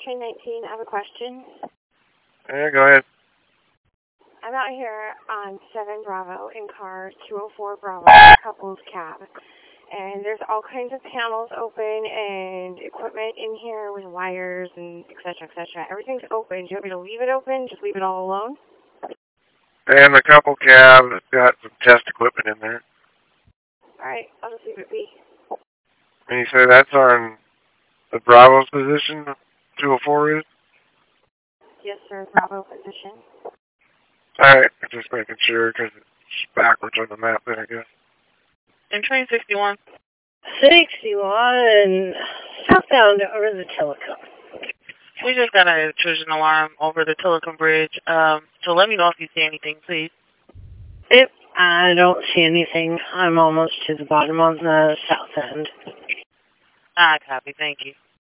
train 19. I have a question. Yeah, go ahead. I'm out here on 7 Bravo in car 204 Bravo, couples cab. And there's all kinds of panels open and equipment in here with wires and et cetera, et cetera. Everything's open. Do you want me to leave it open? Just leave it all alone? And the couple cab has got some test equipment in there. Alright, I'll just leave it be. And you say that's on the Bravo's position, 204 is? Yes, sir. Bravo position. Alright, just making sure because it's backwards on the map there, I guess. And train 61. 61, southbound over the Telecom. We just got an intrusion alarm over the Telecom Bridge. So let me know if you see anything, please. Yep, I don't see anything. I'm almost to the bottom on the south end. Ah, copy. Thank you.